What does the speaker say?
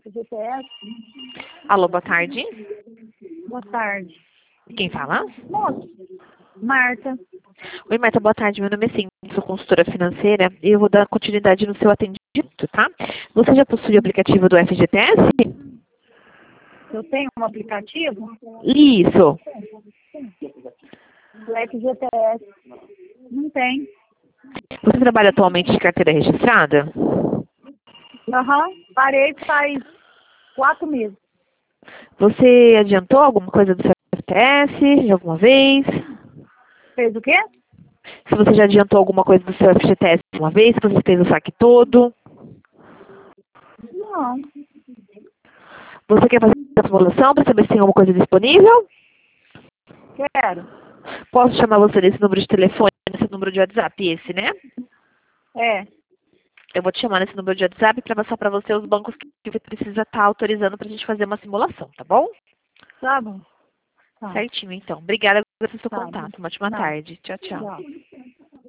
FGTS. Alô, boa tarde. Boa tarde. Quem fala? Moço, Marta. Oi, Marta, boa tarde. Meu nome é Cindy, sou consultora financeira e eu vou dar continuidade no seu atendimento, tá? Você já possui o aplicativo do FGTS? Eu tenho um aplicativo Isso. do FGTS. Não tem. Você trabalha atualmente de carteira registrada? Parei faz 4 meses. Você adiantou alguma coisa do seu FGTS de alguma vez? Fez o quê? Se você já adiantou alguma coisa do seu FGTS de uma vez, se você fez o saque todo? Não. Você quer fazer a simulação para saber se tem alguma coisa disponível? Quero. Posso chamar você nesse número de telefone, nesse número de WhatsApp, esse, né? É. Eu vou te chamar nesse número de WhatsApp para passar para você os bancos que você precisa estar autorizando para a gente fazer uma simulação, tá bom? Tá bom. Tá. Certinho, então. Obrigada pelo seu Tá. contato. Uma ótima Não. tarde. Tchau, tchau. Tchau.